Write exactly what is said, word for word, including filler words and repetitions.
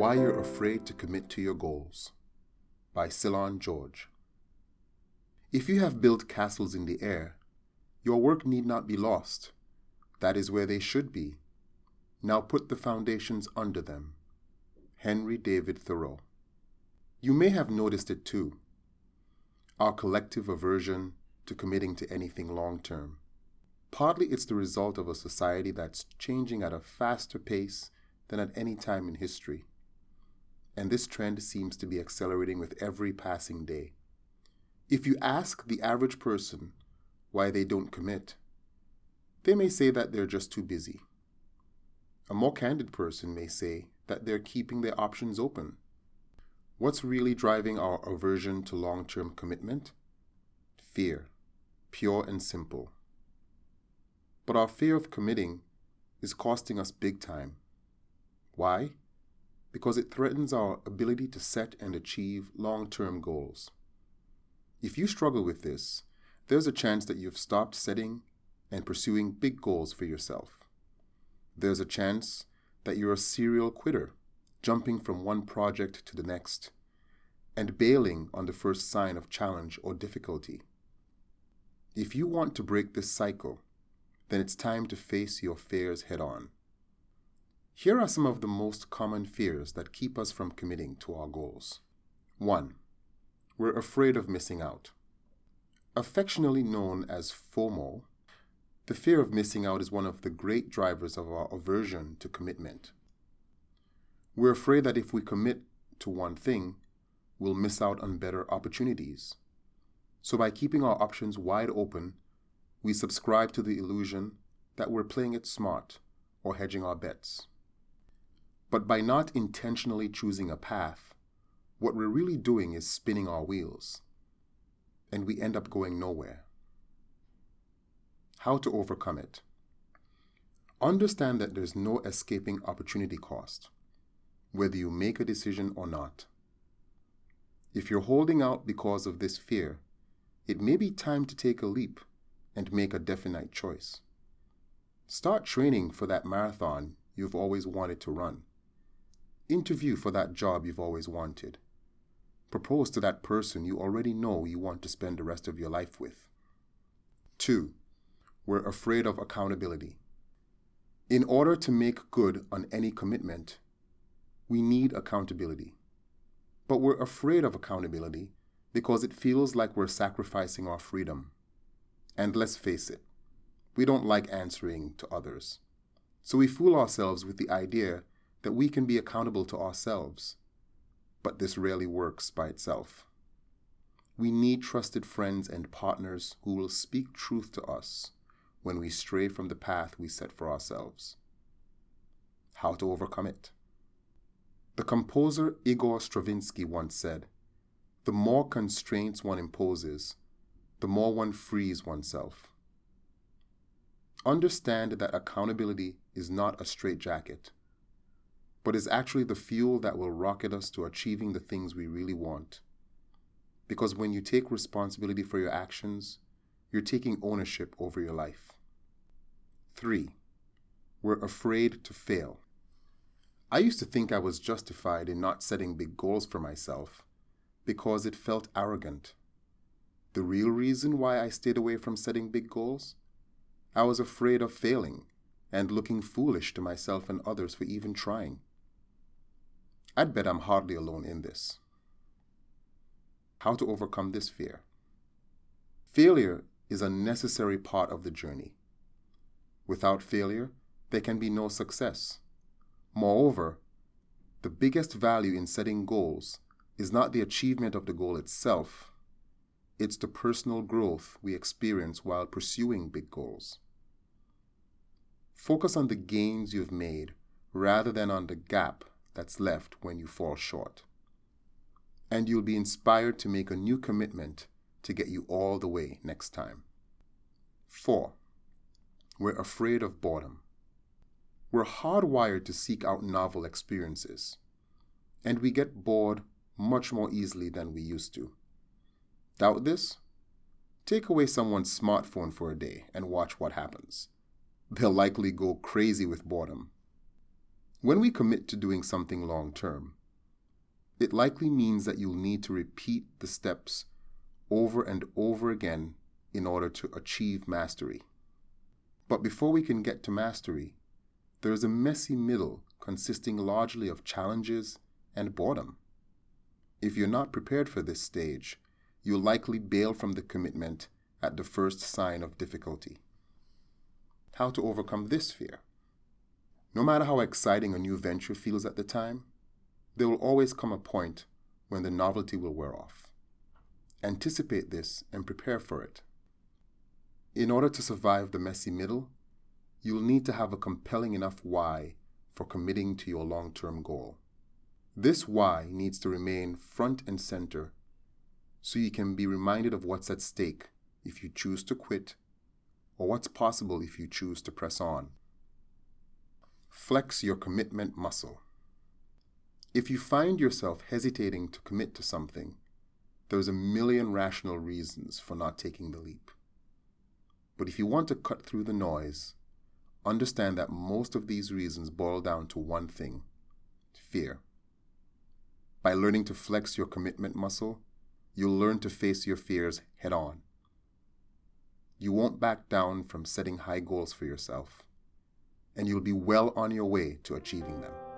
Why You're Afraid to Commit to Your Goals by Ceylon George. If you have built castles in the air, your work need not be lost. That is where they should be. Now put the foundations under them. Henry David Thoreau. You may have noticed it too. Our collective aversion to committing to anything long-term. Partly it's the result of a society that's changing at a faster pace than at any time in history. And this trend seems to be accelerating with every passing day. If you ask the average person why they don't commit, they may say that they're just too busy. A more candid person may say that they're keeping their options open. What's really driving our aversion to long-term commitment? Fear, pure and simple. But our fear of committing is costing us big time. Why? Because it threatens our ability to set and achieve long-term goals. If you struggle with this, there's a chance that you've stopped setting and pursuing big goals for yourself. There's a chance that you're a serial quitter, jumping from one project to the next, and bailing on the first sign of challenge or difficulty. If you want to break this cycle, then it's time to face your fears head-on. Here are some of the most common fears that keep us from committing to our goals. One, we're afraid of missing out. Affectionately known as FOMO, the fear of missing out is one of the great drivers of our aversion to commitment. We're afraid that if we commit to one thing, we'll miss out on better opportunities. So by keeping our options wide open, we subscribe to the illusion that we're playing it smart or hedging our bets. But by not intentionally choosing a path, what we're really doing is spinning our wheels, and we end up going nowhere. How to overcome it? Understand that there's no escaping opportunity cost, whether you make a decision or not. If you're holding out because of this fear, it may be time to take a leap and make a definite choice. Start training for that marathon you've always wanted to run. Interview for that job you've always wanted. Propose to that person you already know you want to spend the rest of your life with. Two, we're afraid of accountability. In order to make good on any commitment, we need accountability. But we're afraid of accountability because it feels like we're sacrificing our freedom. And let's face it, we don't like answering to others. So we fool ourselves with the idea that we can be accountable to ourselves. But this rarely works by itself. We need trusted friends and partners who will speak truth to us when we stray from the path we set for ourselves. How to overcome it? The composer Igor Stravinsky once said, "The more constraints one imposes, the more one frees oneself." Understand that accountability is not a straitjacket, but is actually the fuel that will rocket us to achieving the things we really want. Because when you take responsibility for your actions, you're taking ownership over your life. Three, we're afraid to fail. I used to think I was justified in not setting big goals for myself because it felt arrogant. The real reason why I stayed away from setting big goals? I was afraid of failing and looking foolish to myself and others for even trying. I'd bet I'm hardly alone in this. How to overcome this fear? Failure is a necessary part of the journey. Without failure, there can be no success. Moreover, the biggest value in setting goals is not the achievement of the goal itself. It's the personal growth we experience while pursuing big goals. Focus on the gains you've made rather than on the gap that's left when you fall short. And you'll be inspired to make a new commitment to get you all the way next time. Four, we're afraid of boredom. We're hardwired to seek out novel experiences, and we get bored much more easily than we used to. Doubt this? Take away someone's smartphone for a day and watch what happens. They'll likely go crazy with boredom. When we commit to doing something long-term, it likely means that you'll need to repeat the steps over and over again in order to achieve mastery. But before we can get to mastery, there is a messy middle consisting largely of challenges and boredom. If you're not prepared for this stage, you'll likely bail from the commitment at the first sign of difficulty. How to overcome this fear? No matter how exciting a new venture feels at the time, there will always come a point when the novelty will wear off. Anticipate this and prepare for it. In order to survive the messy middle, you'll need to have a compelling enough why for committing to your long-term goal. This why needs to remain front and center so you can be reminded of what's at stake if you choose to quit, or what's possible if you choose to press on. Flex your commitment muscle. If you find yourself hesitating to commit to something, there's a million rational reasons for not taking the leap. But if you want to cut through the noise, understand that most of these reasons boil down to one thing: fear. By learning to flex your commitment muscle, you'll learn to face your fears head on. You won't back down from setting high goals for yourself, and you'll be well on your way to achieving them.